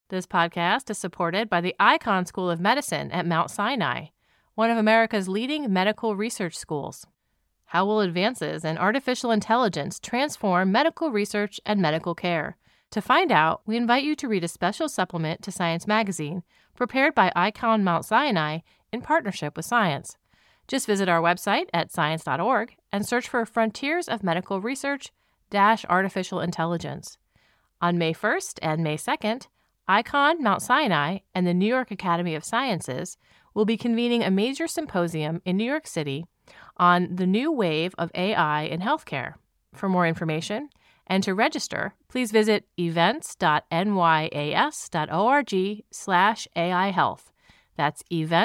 This podcast is supported by the Icahn School of Medicine at Mount Sinai, one of America's leading medical research schools. How will advances in artificial intelligence transform medical research and medical care? To find out, we invite you to read a special supplement to Science Magazine, prepared by Icahn Mount Sinai in partnership with Science. Just visit our website at science.org and search for Frontiers of Medical Research - Artificial Intelligence. On May 1st and May 2nd, Icahn Mount Sinai and the New York Academy of Sciences will be convening a major symposium in New York City on the new wave of AI in healthcare. For more information and to register, please visit events.nyas.org/AI Health. That's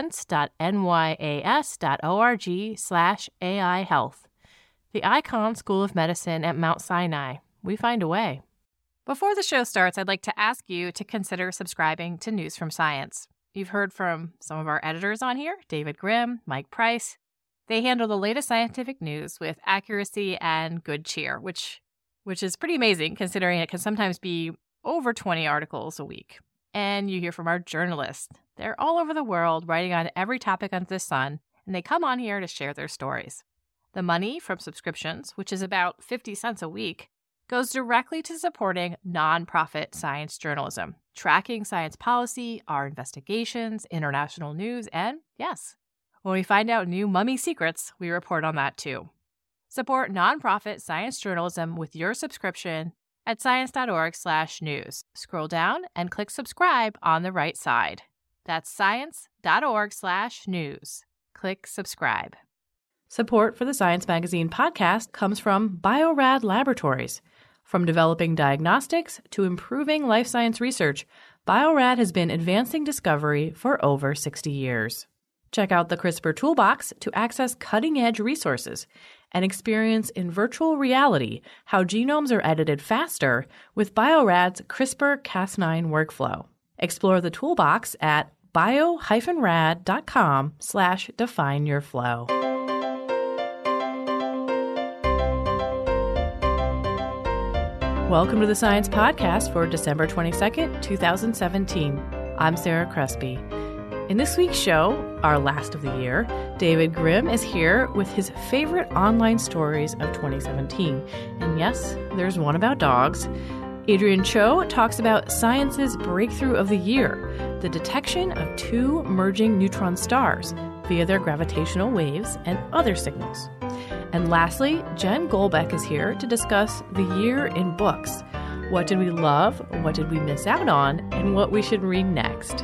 events.nyas.org/AI Health. The Icahn School of Medicine at Mount Sinai. We find a way. Before the show starts, I'd like to ask you to consider subscribing to News from Science. You've heard from some of our editors on here, David Grimm, Mike Price. They handle the latest scientific news with accuracy and good cheer, which is pretty amazing considering it can sometimes be over 20 articles a week. And you hear from our journalists. They're all over the world writing on every topic under the sun, and they come on here to share their stories. The money from subscriptions, which is about 50 cents a week, goes directly to supporting nonprofit science journalism, tracking science policy, our investigations, international news, and yes, when we find out new mummy secrets, we report on that too. Support nonprofit science journalism with your subscription at science.org/news. Scroll down and click subscribe on the right side. That's science.org/news. Click subscribe. Support for the Science Magazine podcast comes from Bio-Rad Laboratories. From developing diagnostics to improving life science research, Bio-Rad has been advancing discovery for over 60 years. Check out the CRISPR Toolbox to access cutting-edge resources and experience in virtual reality how genomes are edited faster with Bio-Rad's CRISPR-Cas9 workflow. Explore the toolbox at bio-rad.com/defineyourflow. Welcome to the Science Podcast for December 22nd, 2017. I'm Sarah Crespi. In this week's show, our last of the year, David Grimm is here with his favorite online stories of 2017. And yes, there's one about dogs. Adrian Cho talks about science's breakthrough of the year, the detection of two merging neutron stars via their gravitational waves and other signals. And lastly, Jen Golbeck is here to discuss the year in books. What did we love, what did we miss out on, and what we should read next.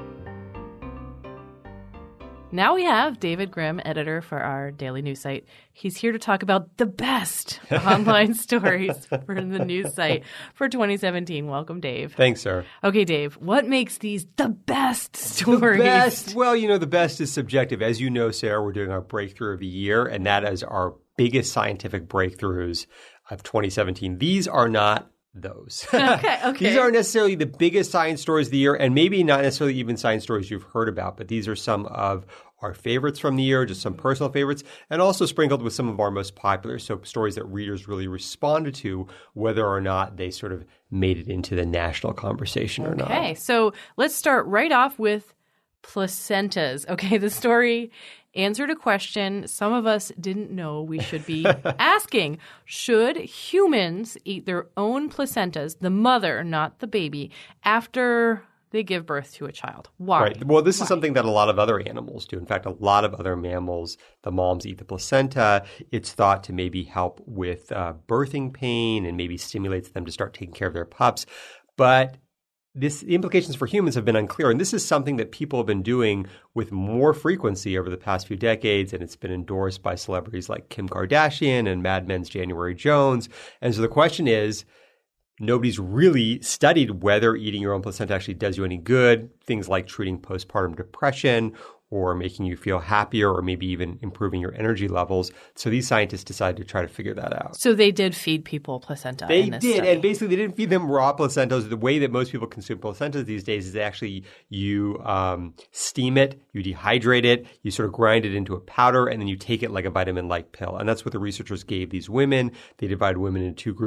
Now we have David Grimm, editor for our daily news site. He's here to talk about the best online stories for the news site for 2017. Welcome, Dave. Thanks, Sarah. Okay, Dave, what makes these the best stories? The best? Well, the best is subjective. As you know, Sarah, we're doing our breakthrough of the year, and that is our biggest scientific breakthroughs of 2017. These are not those. Okay. These aren't necessarily the biggest science stories of the year, and maybe not necessarily even science stories you've heard about, but these are some of our favorites from the year, just some personal favorites, and also sprinkled with some of our most popular, so stories that readers really responded to, whether or not they sort of made it into the national conversation or not. Okay, so let's start right off with placentas. Okay, the story answered a question some of us didn't know we should be asking. Should humans eat their own placentas, the mother, not the baby, after they give birth to a child? Why? Right. Well, this is something that a lot of other animals do. In fact, a lot of other mammals, the moms eat the placenta. It's thought to maybe help with birthing pain and maybe stimulates them to start taking care of their pups. But the implications for humans have been unclear. And this is something that people have been doing with more frequency over the past few decades. And it's been endorsed by celebrities like Kim Kardashian and Mad Men's January Jones. And so the question is, nobody's really studied whether eating your own placenta actually does you any good. Things like treating postpartum depression or making you feel happier or maybe even improving your energy levels. So these scientists decided to try to figure that out. So they did feed people placenta They in this did. study. And basically they didn't feed them raw placentas. The way that most people consume placentas these days is actually you steam it, you dehydrate it, you sort of grind it into a powder, and then you take it like a vitamin-like pill. And that's what the researchers gave these women. They divided women into two groups.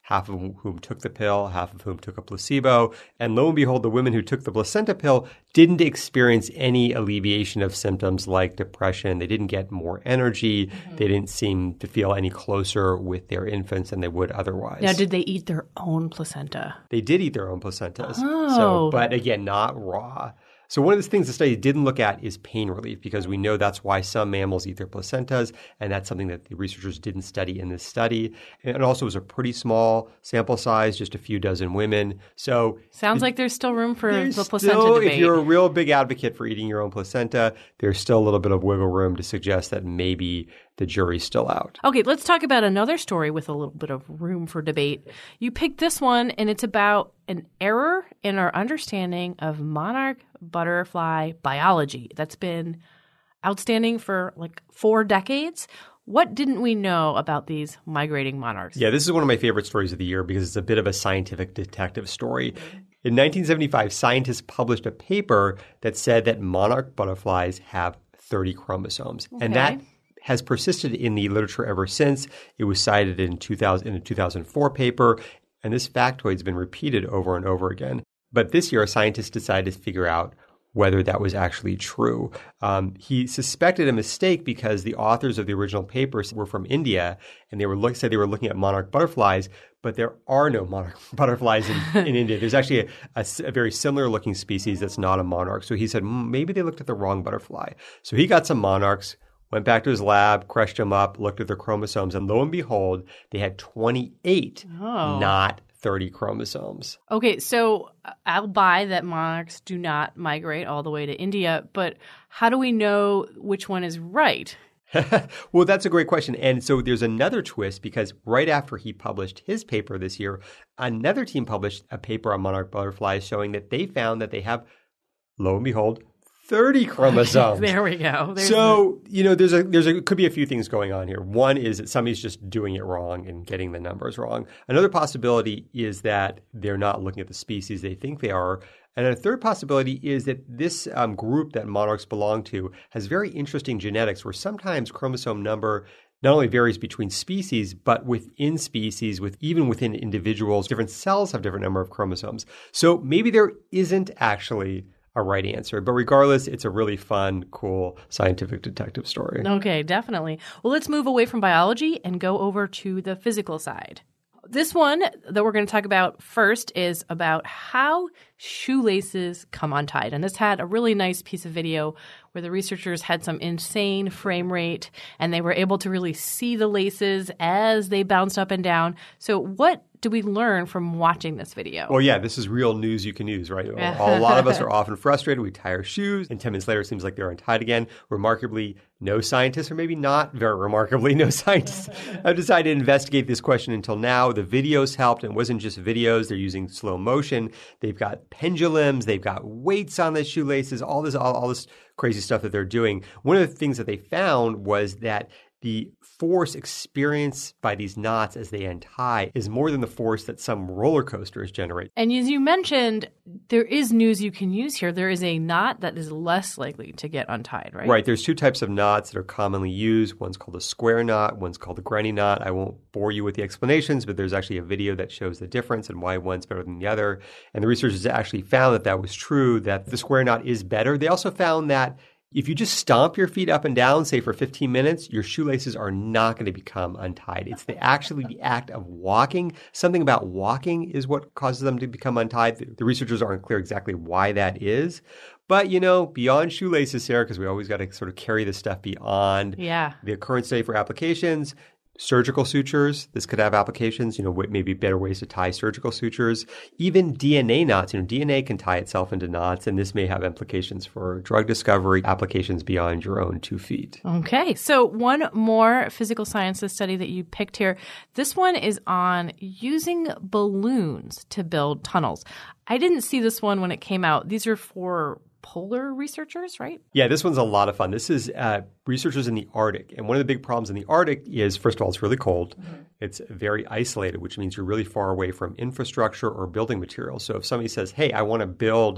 half of whom took the pill, half of whom took a placebo. And lo and behold, the women who took the placenta pill didn't experience any alleviation of symptoms like depression. They didn't get more energy. They didn't seem to feel any closer with their infants than they would otherwise. Now, did they eat their own placenta? They did eat their own placentas. Oh. But again, not raw. So one of the things the study didn't look at is pain relief, because we know that's why some mammals eat their placentas, and that's something that the researchers didn't study in this study. And it also was a pretty small sample size, just a few dozen women. So sounds like there's still room for the placenta still, debate. If you're a real big advocate for eating your own placenta, there's still a little bit of wiggle room to suggest that maybe the jury's still out. Okay, let's talk about another story with a little bit of room for debate. You picked this one, and it's about an error in our understanding of monarch butterfly biology that's been outstanding for like 4 decades. What didn't we know about these migrating monarchs? Yeah, this is one of my favorite stories of the year because it's a bit of a scientific detective story. In 1975, scientists published a paper that said that monarch butterflies have 30 chromosomes. Okay. And that has persisted in the literature ever since. It was cited in a 2004 paper, and this factoid's been repeated over and over again. But this year, a scientist decided to figure out whether that was actually true. He suspected a mistake because the authors of the original papers were from India, and they said they were looking at monarch butterflies, but there are no monarch butterflies in India. There's actually a very similar-looking species that's not a monarch. So he said, maybe they looked at the wrong butterfly. So he got some monarchs, went back to his lab, crushed them up, looked at their chromosomes, and lo and behold, they had 28, not 30 chromosomes. Okay, so I'll buy that monarchs do not migrate all the way to India, but how do we know which one is right? Well, that's a great question. And so there's another twist, because right after he published his paper this year, another team published a paper on monarch butterflies showing that they found that they have, lo and behold, 30 chromosomes. There we go. Could be a few things going on here. One is that somebody's just doing it wrong and getting the numbers wrong. Another possibility is that they're not looking at the species they think they are. And a third possibility is that this group that monarchs belong to has very interesting genetics where sometimes chromosome number not only varies between species, but within species, even within individuals, different cells have different number of chromosomes. So maybe there isn't actually a right answer. But regardless, it's a really fun, cool scientific detective story. Okay, definitely. Well, let's move away from biology and go over to the physical side. This one that we're going to talk about first is about how shoelaces come untied. And this had a really nice piece of video where the researchers had some insane frame rate and they were able to really see the laces as they bounced up and down. So what do we learn from watching this video? Well, yeah, this is real news you can use, right? A lot of us are often frustrated. We tie our shoes, and 10 minutes later, it seems like they're untied again. Remarkably, no scientists, or maybe not very remarkably, no scientists have decided to investigate this question until now. The videos helped, and it wasn't just videos. They're using slow motion. They've got pendulums. They've got weights on the shoelaces, all this crazy stuff that they're doing. One of the things that they found was that the force experienced by these knots as they untie is more than the force that some roller coasters generate. And as you mentioned, there is news you can use here. There is a knot that is less likely to get untied, right? Right. There's 2 types of knots that are commonly used. One's called a square knot. One's called a granny knot. I won't bore you with the explanations, but there's actually a video that shows the difference and why one's better than the other. And the researchers actually found that was true, that the square knot is better. They also found that if you just stomp your feet up and down, say for 15 minutes, your shoelaces are not going to become untied. It's the act of walking. Something about walking is what causes them to become untied. The researchers aren't clear exactly why that is. But, beyond shoelaces, Sarah, because we always got to sort of carry this stuff beyond the current state for applications. Surgical sutures, this could have applications, maybe better ways to tie surgical sutures. Even DNA knots, DNA can tie itself into knots, and this may have implications for drug discovery, applications beyond your own 2 feet. Okay, so one more physical sciences study that you picked here. This one is on using balloons to build tunnels. I didn't see this one when it came out. These are for polar researchers, right? Yeah, this one's a lot of fun. This is researchers in the Arctic. And one of the big problems in the Arctic is, first of all, it's really cold. Mm-hmm. It's very isolated, which means you're really far away from infrastructure or building materials. So if somebody says, hey, I want to build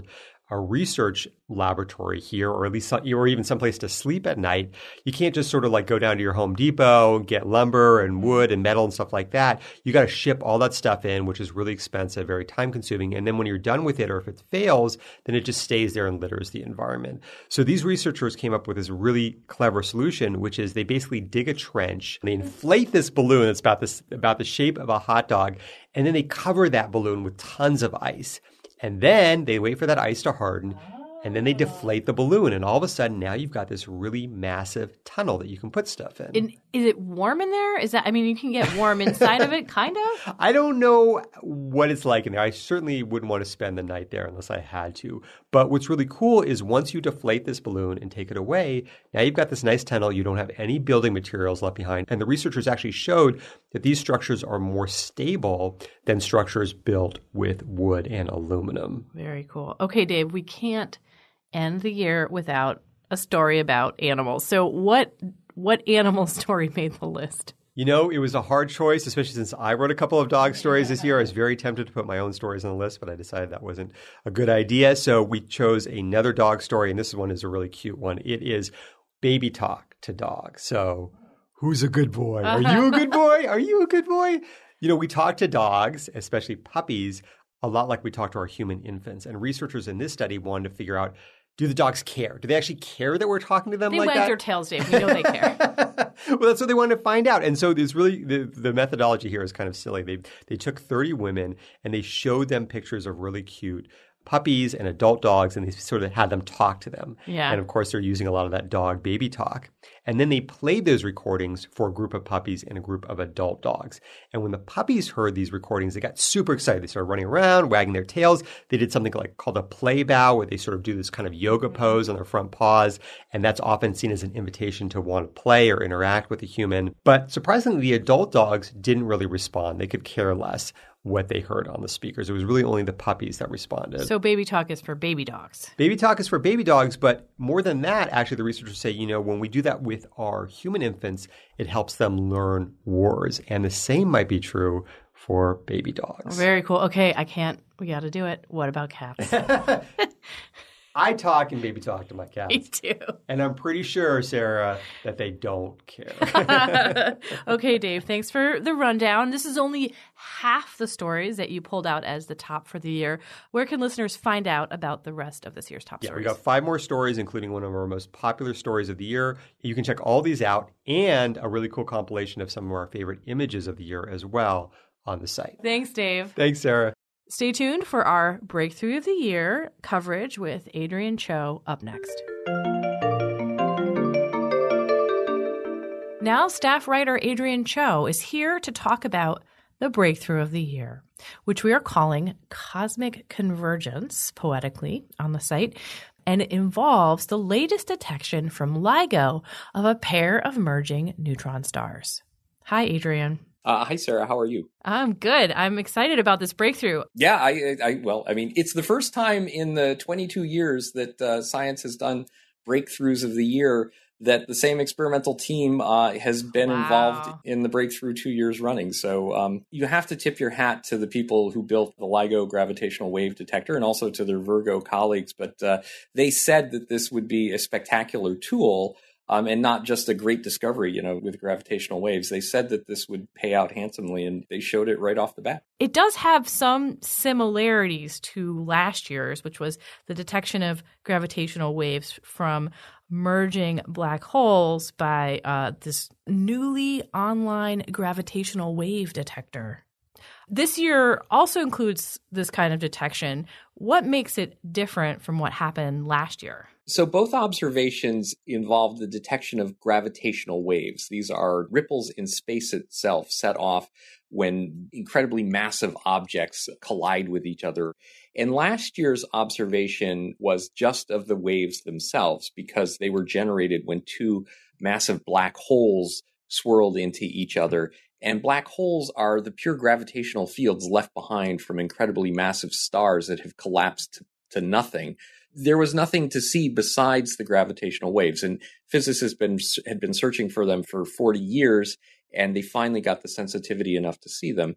a research laboratory here, or at least or even someplace to sleep at night, you can't just sort of like go down to your Home Depot, get lumber and wood and metal and stuff like that. You got to ship all that stuff in, which is really expensive, very time consuming. And then when you're done with it, or if it fails, then it just stays there and litters the environment. So these researchers came up with this really clever solution, which is they basically dig a trench, and they inflate this balloon that's about the shape of a hot dog, and then they cover that balloon with tons of ice. And then they wait for that ice to harden, and then they deflate the balloon. And all of a sudden, now you've got this really massive tunnel that you can put stuff in. And is it warm in there? You can get warm inside of it, kind of? I don't know what it's like in there. I certainly wouldn't want to spend the night there unless I had to. But what's really cool is once you deflate this balloon and take it away, now you've got this nice tunnel. You don't have any building materials left behind. And the researchers actually showed that these structures are more stable than structures built with wood and aluminum. Very cool. Okay, Dave, we can't end the year without a story about animals. So what animal story made the list? You know, it was a hard choice, especially since I wrote a couple of dog stories this year. I was very tempted to put my own stories on the list, but I decided that wasn't a good idea. So we chose another dog story, and this one is a really cute one. It is baby talk to dog. So who's a good boy? Are you a good boy? Are you a good boy? You know, we talk to dogs, especially puppies, a lot like we talk to our human infants. And researchers in this study wanted to figure out, do the dogs care? Do they actually care that we're talking to them like that? They wag their tails, Dave. We know they care. Well, that's what they wanted to find out. And so there's really the methodology here is kind of silly. They took 30 women and they showed them pictures of really cute puppies and adult dogs, and they sort of had them talk to them. Yeah. And of course, they're using a lot of that dog baby talk. And then they played those recordings for a group of puppies and a group of adult dogs. And when the puppies heard these recordings, they got super excited. They started running around, wagging their tails. They did something called a play bow, where they sort of do this kind of yoga pose on their front paws. And that's often seen as an invitation to want to play or interact with a human. But surprisingly, the adult dogs didn't really respond. They could care less what they heard on the speakers. It was really only the puppies that responded. So baby talk is for baby dogs. Baby talk is for baby dogs, but more than that, actually, the researchers say, when we do that with our human infants, it helps them learn words. And the same might be true for baby dogs. Very cool. Okay, we got to do it. What about cats? I talk and baby talk to my cats. Me too. And I'm pretty sure, Sarah, that they don't care. Okay, Dave, thanks for the rundown. This is only half the stories that you pulled out as the top for the year. Where can listeners find out about the rest of this year's top stories? We got 5 more stories, including one of our most popular stories of the year. You can check all these out and a really cool compilation of some of our favorite images of the year as well on the site. Thanks, Dave. Thanks, Sarah. Stay tuned for our Breakthrough of the Year coverage with Adrian Cho up next. Now, staff writer Adrian Cho is here to talk about the Breakthrough of the Year, which we are calling Cosmic Convergence, poetically, on the site. And it involves the latest detection from LIGO of a pair of merging neutron stars. Hi, Adrian. Hi, Sarah. How are you? I'm good. I'm excited about this breakthrough. Yeah, it's the first time in the 22 years that science has done breakthroughs of the year that the same experimental team has been involved in the breakthrough 2 years running. So you have to tip your hat to the people who built the LIGO gravitational wave detector and also to their Virgo colleagues. But they said that this would be a spectacular tool. And not just a great discovery, with gravitational waves. They said that this would pay out handsomely, and they showed it right off the bat. It does have some similarities to last year's, which was the detection of gravitational waves from merging black holes by this newly online gravitational wave detector. This year also includes this kind of detection. What makes it different from what happened last year? So both observations involve the detection of gravitational waves. These are ripples in space itself set off when incredibly massive objects collide with each other. And last year's observation was just of the waves themselves because they were generated when 2 massive black holes swirled into each other. And black holes are the pure gravitational fields left behind from incredibly massive stars that have collapsed to nothing. There was nothing to see besides the gravitational waves, and physicists had been searching for them for 40 years, and they finally got the sensitivity enough to see them.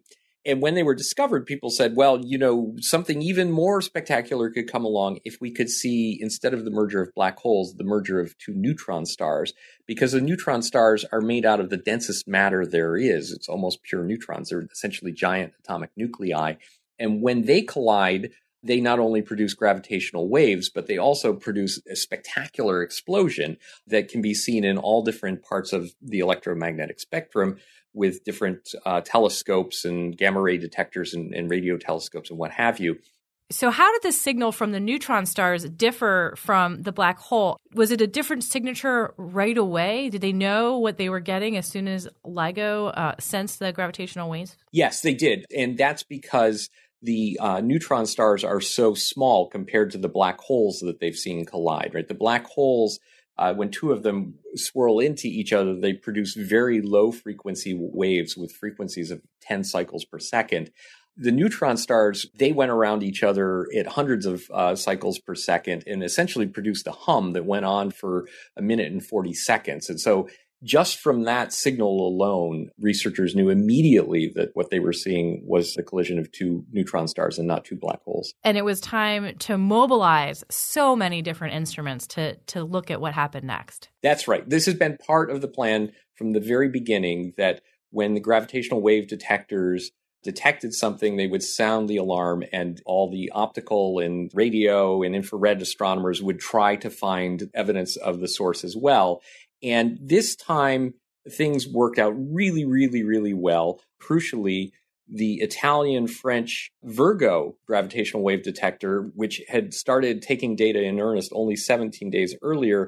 And when they were discovered, people said, well, something even more spectacular could come along if we could see, instead of the merger of black holes, the merger of two neutron stars, because the neutron stars are made out of the densest matter there is. It's almost pure neutrons. They're essentially giant atomic nuclei. And when they collide, they not only produce gravitational waves, but they also produce a spectacular explosion that can be seen in all different parts of the electromagnetic spectrum, with different telescopes and gamma ray detectors and radio telescopes and what have you. So how did the signal from the neutron stars differ from the black hole? Was it a different signature right away? Did they know what they were getting as soon as LIGO sensed the gravitational waves? Yes, they did. And that's because the neutron stars are so small compared to the black holes that they've seen collide, right? The black holes, when two of them swirl into each other, they produce very low frequency waves with frequencies of 10 cycles per second. The neutron stars, they went around each other at hundreds of cycles per second and essentially produced a hum that went on for a minute and 40 seconds. And so just from that signal alone, researchers knew immediately that what they were seeing was the collision of two neutron stars and not two black holes. And it was time to mobilize so many different instruments to look at what happened next. That's right. This has been part of the plan from the very beginning, that when the gravitational wave detectors detected something, they would sound the alarm, and all the optical and radio and infrared astronomers would try to find evidence of the source as well. And this time, things worked out really, really, really well. Crucially, the Italian-French Virgo gravitational wave detector, which had started taking data in earnest only 17 days earlier,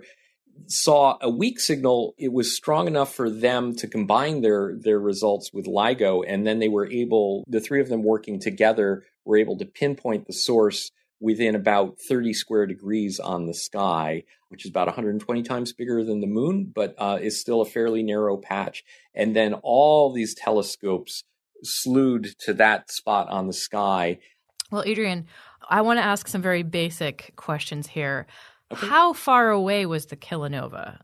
saw a weak signal. It was strong enough for them to combine their results with LIGO, and then they were able, the three of them working together, were able to pinpoint the source within about 30 square degrees on the sky, which is about 120 times bigger than the moon, but is still a fairly narrow patch. And then all these telescopes slewed to that spot on the sky. Well, Adrian, I want to ask some very basic questions here. Okay. How far away was the kilonova?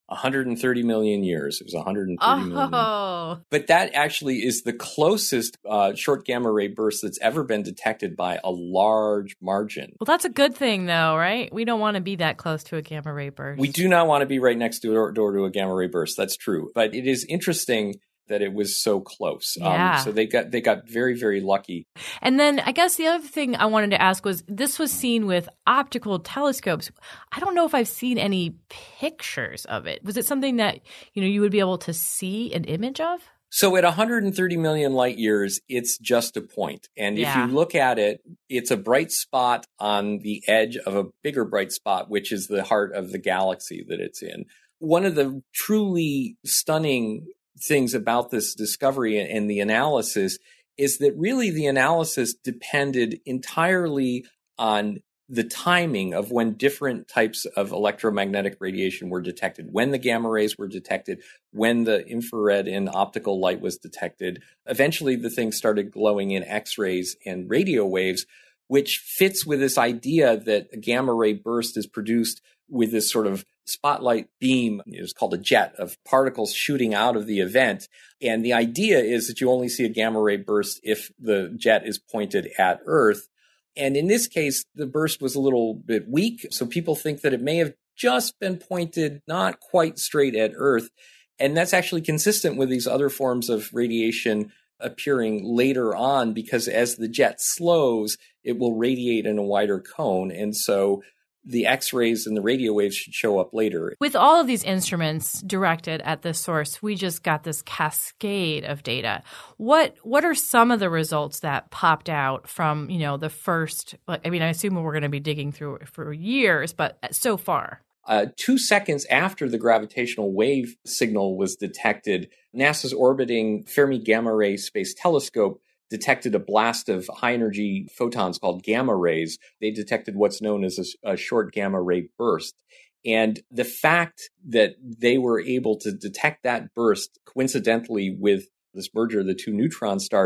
130 million years. It was 130 million. But that actually is the closest short gamma ray burst that's ever been detected by a large margin. Well, that's a good thing, though, right? We don't want to be that close to a gamma ray burst. We do not want to be right next door to a gamma ray burst. That's true. But it is interesting that it was so close. Yeah. So they got very, very lucky. And then I guess the other thing I wanted to ask was, this was seen with optical telescopes. I don't know if I've seen any pictures of it. Was it something that, you would be able to see an image of? So at 130 million light years, it's just a point. And if you look at it, it's a bright spot on the edge of a bigger bright spot, which is the heart of the galaxy that it's in. One of the truly stunning things about this discovery and the analysis is that really the analysis depended entirely on the timing of when different types of electromagnetic radiation were detected, when the gamma rays were detected, when the infrared and optical light was detected. Eventually, the thing started glowing in X-rays and radio waves, which fits with this idea that a gamma ray burst is produced with this sort of spotlight beam. It's called a jet of particles shooting out of the event. And the idea is that you only see a gamma ray burst if the jet is pointed at Earth. And in this case, the burst was a little bit weak. So people think that it may have just been pointed not quite straight at Earth. And that's actually consistent with these other forms of radiation appearing later on, because as the jet slows, it will radiate in a wider cone. And so the X-rays and the radio waves should show up later. With all of these instruments directed at this source, we just got this cascade of data. What are some of the results that popped out from, the first, I assume we're going to be digging through it for years, but so far? 2 seconds after the gravitational wave signal was detected, NASA's orbiting Fermi Gamma Ray Space Telescope detected a blast of high-energy photons called gamma rays. They detected what's known as a short gamma ray burst. And the fact that they were able to detect that burst coincidentally with this merger of the two neutron stars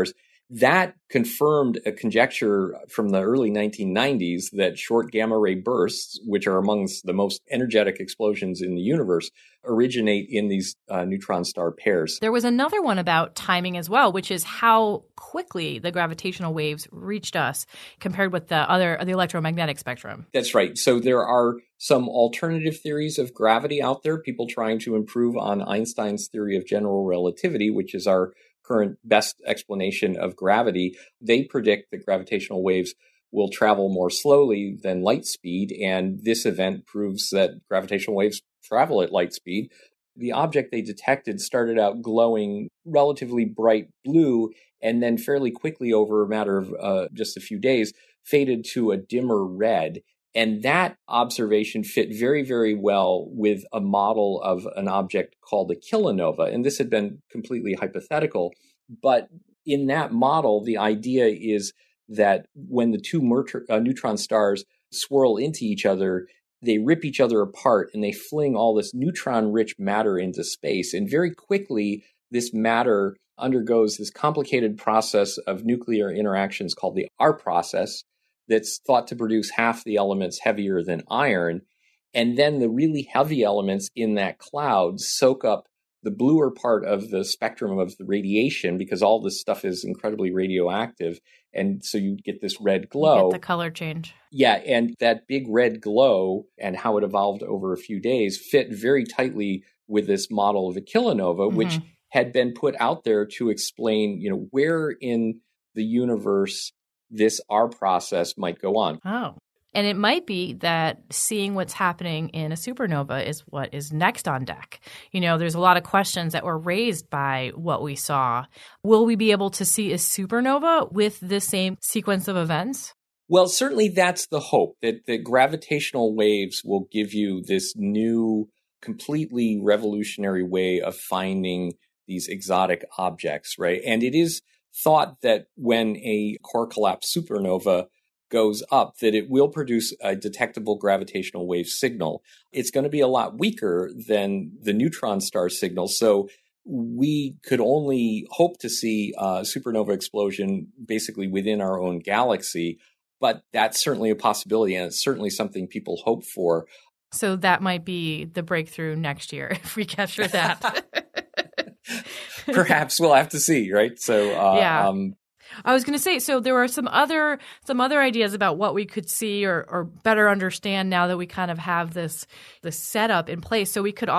That confirmed a conjecture from the early 1990s that short gamma ray bursts, which are amongst the most energetic explosions in the universe, originate in these neutron star pairs. There was another one about timing as well, which is how quickly the gravitational waves reached us compared with the electromagnetic spectrum. That's right. So there are some alternative theories of gravity out there, people trying to improve on Einstein's theory of general relativity, which is our current best explanation of gravity. They predict that gravitational waves will travel more slowly than light speed, and this event proves that gravitational waves travel at light speed. The object they detected started out glowing relatively bright blue, and then fairly quickly, over a matter of just a few days, faded to a dimmer red. And that observation fit very, very well with a model of an object called a kilonova. And this had been completely hypothetical. But in that model, the idea is that when the two neutron stars swirl into each other, they rip each other apart and they fling all this neutron-rich matter into space. And very quickly, this matter undergoes this complicated process of nuclear interactions called the R process, that's thought to produce half the elements heavier than iron. And then the really heavy elements in that cloud soak up the bluer part of the spectrum of the radiation, because all this stuff is incredibly radioactive. And so you get this red glow. You get the color change. Yeah, and that big red glow and how it evolved over a few days fit very tightly with this model of a kilonova, which had been put out there to explain, where in the universe this R process might go on. Oh, and it might be that seeing what's happening in a supernova is what is next on deck. There's a lot of questions that were raised by what we saw. Will we be able to see a supernova with the same sequence of events? Well, certainly that's the hope, that the gravitational waves will give you this new, completely revolutionary way of finding these exotic objects, right? And it is thought that when a core collapse supernova goes up, that it will produce a detectable gravitational wave signal. It's going to be a lot weaker than the neutron star signal. So we could only hope to see a supernova explosion basically within our own galaxy. But that's certainly a possibility, and it's certainly something people hope for. So that might be the breakthrough next year if we capture that. Perhaps we'll have to see, right? So, yeah. I was going to say, so there were some other ideas about what we could see or better understand now that we kind of have this setup in place. So we could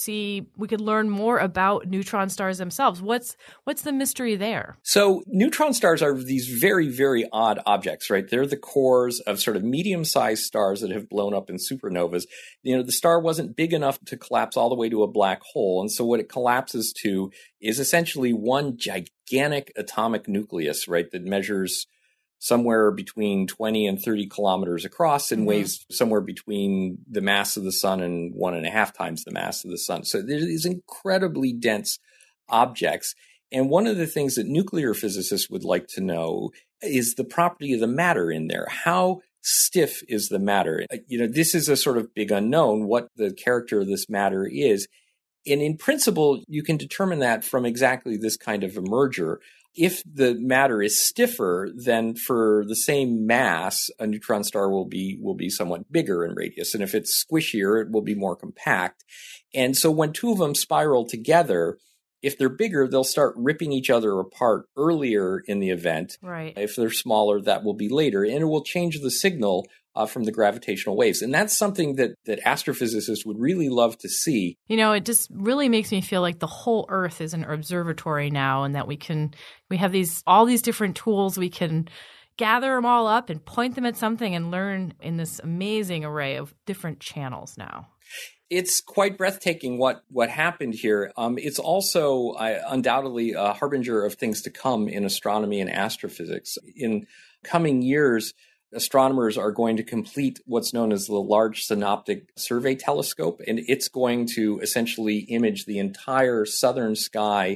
learn more about neutron stars themselves. What's the mystery there? So neutron stars are these very, very odd objects, right? They're the cores of sort of medium-sized stars that have blown up in supernovas. The star wasn't big enough to collapse all the way to a black hole. And so what it collapses to is essentially one gigantic atomic nucleus, right, that measures somewhere between 20 and 30 kilometers across and weighs somewhere between the mass of the sun and 1.5 times the mass of the sun. So there's these incredibly dense objects. And one of the things that nuclear physicists would like to know is the property of the matter in there. How stiff is the matter? This is a sort of big unknown, what the character of this matter is. And in principle, you can determine that from exactly this kind of a merger. If the matter is stiffer, then for the same mass, a neutron star will be somewhat bigger in radius. And if it's squishier, it will be more compact. And so when two of them spiral together, if they're bigger, they'll start ripping each other apart earlier in the event. Right. If they're smaller, that will be later. And it will change the signal from the gravitational waves. And that's something that astrophysicists would really love to see. It just really makes me feel like the whole Earth is an observatory now, and that we have all these different tools. We can gather them all up and point them at something and learn in this amazing array of different channels now. It's quite breathtaking what happened here. It's also undoubtedly a harbinger of things to come in astronomy and astrophysics. In coming years, astronomers are going to complete what's known as the Large Synoptic Survey Telescope, and it's going to essentially image the entire southern sky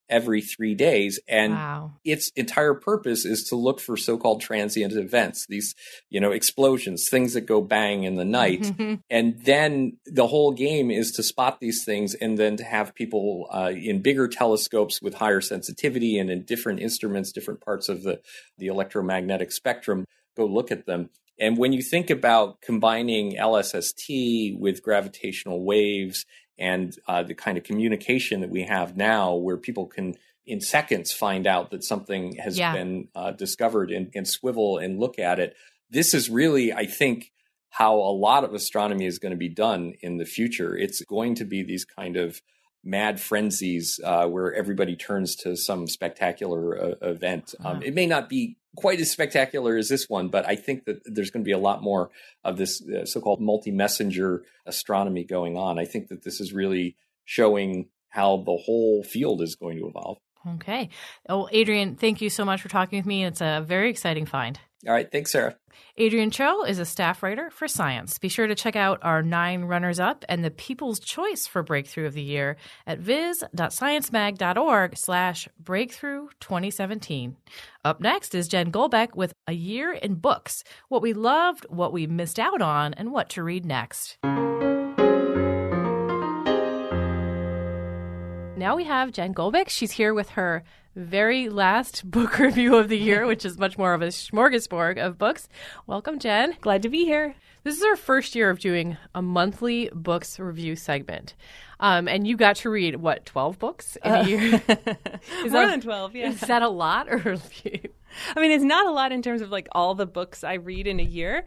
every 3 days. And wow. its entire purpose is to look for so-called transient events, these, explosions, things that go bang in the night. And then the whole game is to spot these things and then to have people in bigger telescopes with higher sensitivity and in different instruments, different parts of the electromagnetic spectrum, go look at them. And when you think about combining LSST with gravitational waves and the kind of communication that we have now, where people can in seconds find out that something has been discovered and swivel and look at it, this is really, I think, how a lot of astronomy is going to be done in the future. It's going to be these kind of mad frenzies where everybody turns to some spectacular event. It may not be quite as spectacular as this one, but I think that there's going to be a lot more of this so-called multi-messenger astronomy going on. I think that this is really showing how the whole field is going to evolve. Okay. Oh, Adrian, thank you so much for talking with me. It's a very exciting find. All right. Thanks, Sarah. Adrian Cho is a staff writer for Science. Be sure to check out our 9 runners-up and the People's Choice for Breakthrough of the Year at viz.sciencemag.org/breakthrough2017. Up next is Jen Golbeck with A Year in Books, what we loved, what we missed out on, and what to read next. Now we have Jen Golbeck. She's here with her very last book review of the year, which is much more of a smorgasbord of books. Welcome, Jen. Glad to be here. This is our first year of doing a monthly books review segment. And you got to read, 12 books in a year? More than 12, yeah. Is that a lot or a few? I mean, it's not a lot in terms of all the books I read in a year,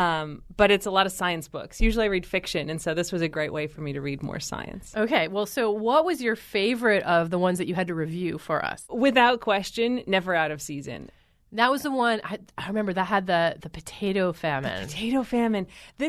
but it's a lot of science books. Usually I read fiction, and so this was a great way for me to read more science. Okay, well, so what was your favorite of the ones that you had to review for us? Without question, Never Out of Season. That was the one, I remember that had the potato famine. The potato famine.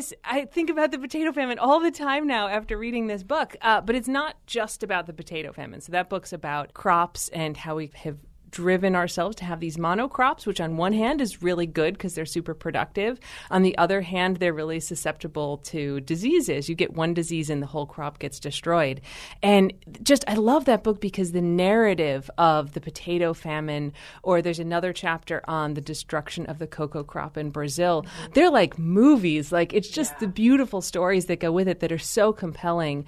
I think about the potato famine all the time now after reading this book, but it's not just about the potato famine. So that book's about crops and how we have driven ourselves to have these monocrops, which on one hand is really good because they're super productive. On the other hand, they're really susceptible to diseases. You get one disease and the whole crop gets destroyed. And I love that book because the narrative of the potato famine, or there's another chapter on the destruction of the cocoa crop in Brazil. They're like movies. It's just the beautiful stories that go with it that are so compelling.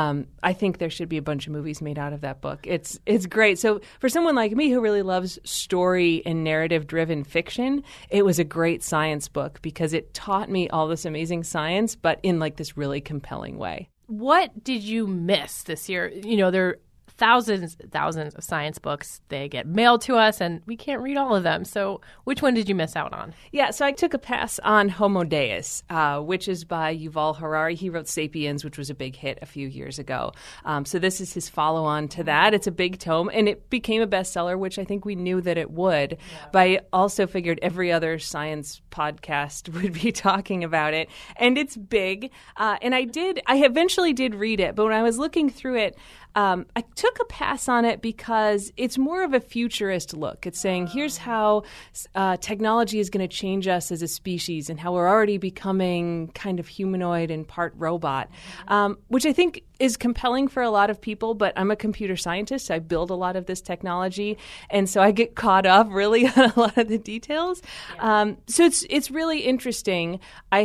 I think there should be a bunch of movies made out of that book. It's great. So for someone like me who really loves story and narrative-driven fiction, it was a great science book because it taught me all this amazing science, but in this really compelling way. What did you miss this year? There are thousands of science books. They get mailed to us, and we can't read all of them. So which one did you miss out on? Yeah, so I took a pass on Homo Deus, which is by Yuval Harari. He wrote Sapiens, which was a big hit a few years ago. So this is his follow-on to that. It's a big tome, and it became a bestseller, which I think we knew that it would. Yeah. But I also figured every other science podcast would be talking about it. And it's big. And I eventually did read it, but when I was looking through it, I took a pass on it because it's more of a futurist look. It's saying, here's how technology is going to change us as a species and how we're already becoming kind of humanoid and part robot, which I think is compelling for a lot of people. But I'm a computer scientist. So I build a lot of this technology. And so I get caught up really on a lot of the details. Yeah. So it's really interesting.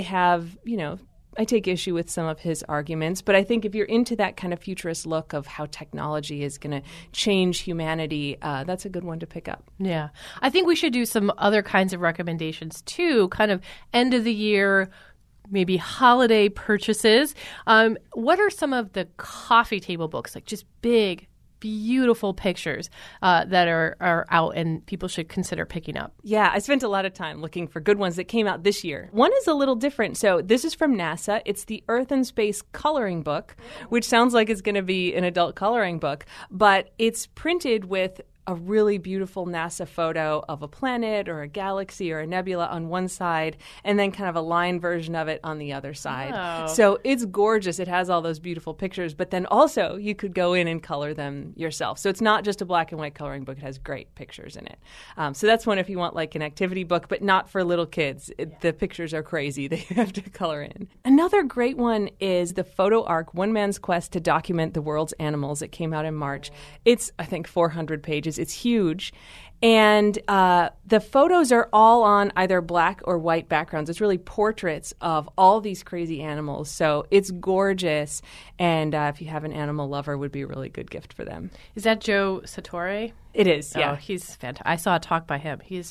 I take issue with some of his arguments, but I think if you're into that kind of futurist look of how technology is going to change humanity, that's a good one to pick up. Yeah. I think we should do some other kinds of recommendations too, kind of end of the year, maybe holiday purchases. What are some of the coffee table books, just big, beautiful pictures that are out and people should consider picking up? Yeah, I spent a lot of time looking for good ones that came out this year. One is a little different. So this is from NASA. It's the Earth and Space coloring book, which sounds like it's going to be an adult coloring book, but it's printed with a really beautiful NASA photo of a planet or a galaxy or a nebula on one side, and then kind of a line version of it on the other side. Oh. So it's gorgeous. It has all those beautiful pictures, but then also you could go in and color them yourself. So it's not just a black and white coloring book. It has great pictures in it. So that's one if you want like an activity book, but not for little kids. The pictures are crazy. They have to color in. Another great one is the Photo Ark, One Man's Quest to Document the World's Animals. It came out in March. It's, I think, 400 pages. It's huge. And the photos are all on either black or white backgrounds. It's really portraits of all these crazy animals. So it's gorgeous. And if you have an animal lover, it would be a really good gift for them. Is that Joe Sartore? It is, yeah. Oh, he's fantastic. I saw a talk by him. He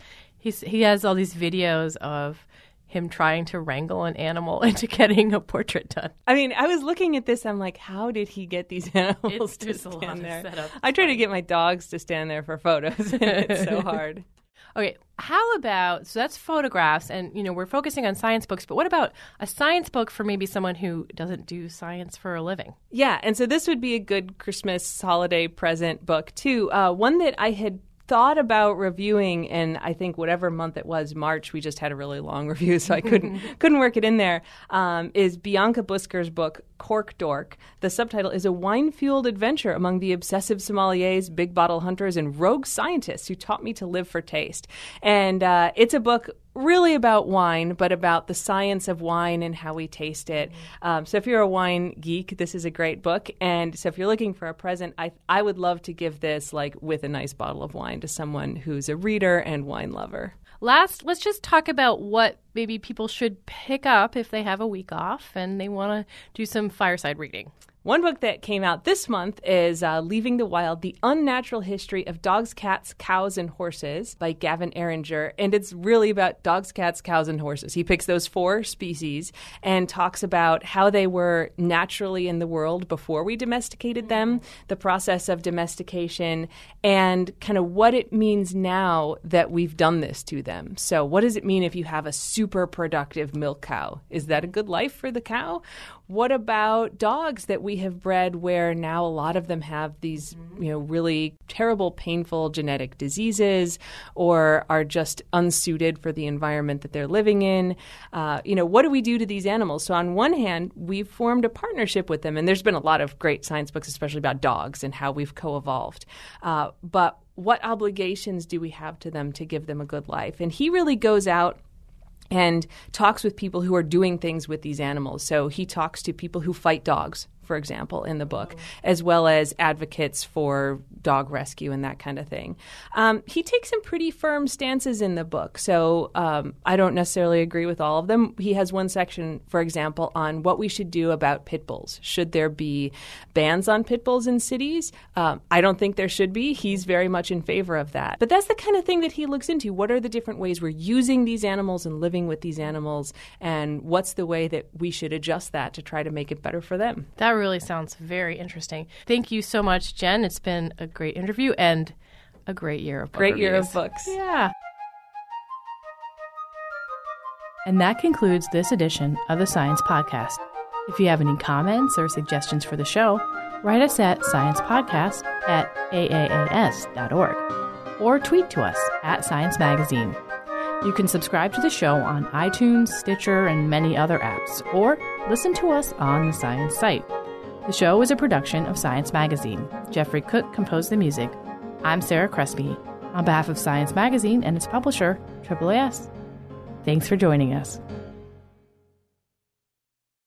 has all these videos of him trying to wrangle an animal into getting a portrait done. I mean, I was looking at this. I'm like, how did he get these animals to It's a lot stand of there? setup. I try to get my dogs to stand there for photos, and it's so hard. Okay, how about, so that's photographs, and, we're focusing on science books, but what about a science book for maybe someone who doesn't do science for a living? Yeah, and so this would be a good Christmas holiday present book, too. One that I had thought about reviewing, and I think whatever month it was, March, we just had a really long review, so I couldn't work it in there, is Bianca Busker's book, Cork Dork. The subtitle is A Wine-Fueled Adventure Among the Obsessive Sommeliers, Big Bottle Hunters, and Rogue Scientists Who Taught Me to Live for Taste. And it's a book really about wine, but about the science of wine and how we taste it. So if you're a wine geek, this is a great book. And so if you're looking for a present, I would love to give this like with a nice bottle of wine to someone who's a reader and wine lover. Last, let's just talk about what maybe people should pick up if they have a week off and they want to do some fireside reading. One book that came out this month is Leaving the Wild, The Unnatural History of Dogs, Cats, Cows, and Horses by Gavin Eringer. And it's really about dogs, cats, cows, and horses. He picks those 4 species and talks about how they were naturally in the world before we domesticated them, the process of domestication, and kind of what it means now that we've done this to them. So what does it mean if you have a super productive milk cow? Is that a good life for the cow? What about dogs that we have bred where now a lot of them have these, really terrible, painful genetic diseases or are just unsuited for the environment that they're living in? What do we do to these animals? So on one hand, we've formed a partnership with them, and there's been a lot of great science books, especially about dogs and how we've co-evolved. But what obligations do we have to them to give them a good life? And he really goes out and talks with people who are doing things with these animals. So he talks to people who fight dogs, for example, in the book, as well as advocates for dog rescue and that kind of thing. He takes some pretty firm stances in the book, so I don't necessarily agree with all of them. He has one section, for example, on what we should do about pit bulls. Should there be bans on pit bulls in cities? I don't think there should be. He's very much in favor of that. But that's the kind of thing that he looks into. What are the different ways we're using these animals and living with these animals, and what's the way that we should adjust that to try to make it better for them? That really sounds very interesting. Thank you so much, Jen. It's been a great interview and a great year of book Great reviews. year of books. Yeah. And that concludes this edition of the Science Podcast. If you have any comments or suggestions for the show, write us at sciencepodcast@aaas.org or tweet to us at Science Magazine. You can subscribe to the show on iTunes, Stitcher, and many other apps, or listen to us on the Science site. The show is a production of Science Magazine. Jeffrey Cook composed the music. I'm Sarah Crespi, on behalf of Science Magazine and its publisher, AAAS. Thanks for joining us.